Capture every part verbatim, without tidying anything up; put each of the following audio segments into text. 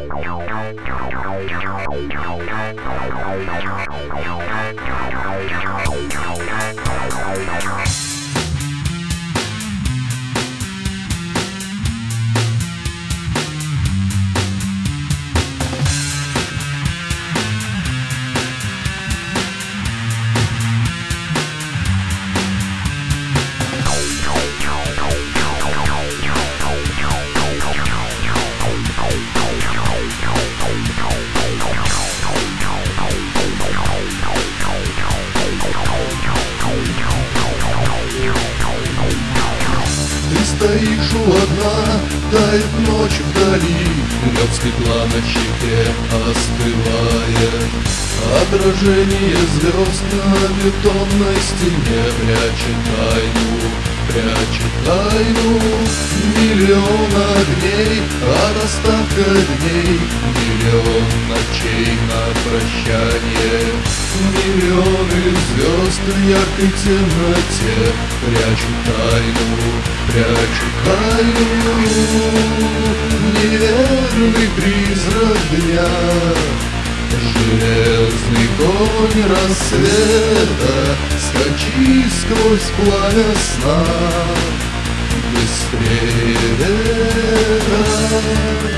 Стоишь у окна, тает ночь вдали, лед стекла на щеке остывает. Отражение звезд на бетонной стене прячет тайну, прячет тайну. Миллион огней, от остатка дней, миллион ночей на прощание. Миллионы звезд в яркой темноте прячут тайну, прячут тайну. Неверный призрак дня, железный конь рассвета, скачи сквозь пламя сна, быстрее ветра.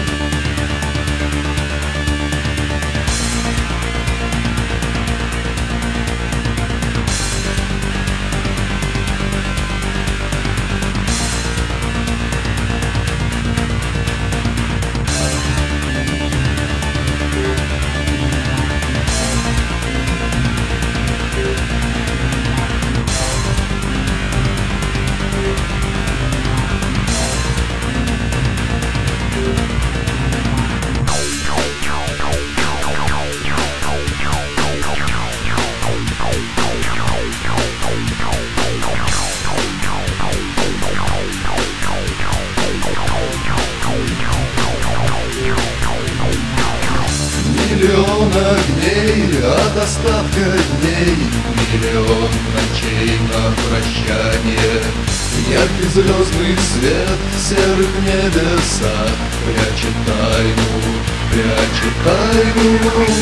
Миллион огней, от остатка дней, миллион ночей на прощание. Яркий звездный свет в серых небесах прячет тайну, прячет тайну.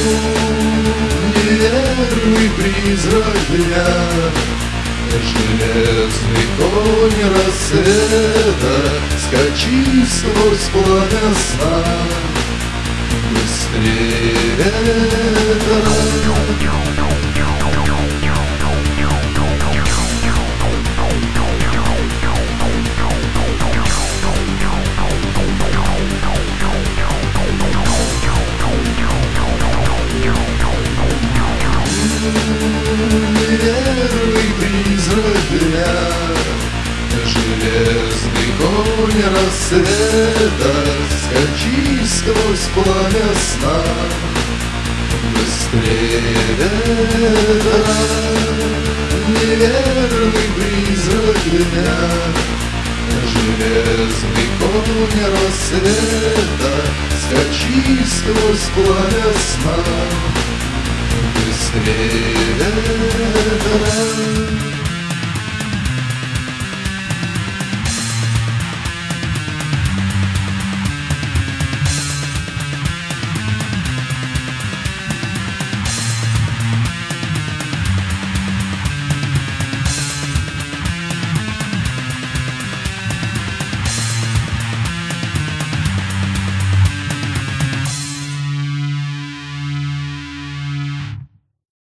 Неверный призрак дня, железный конь рассвета, скачи сквозь пламя сна, быстрее ветра. Неверный призрак дня, железный конь рассвета, скачи сквозь пламя сна, быстрее ветра. Неверный призрак дня, железный конь рассвета, скачи сквозь пламя сна, быстрее ветра.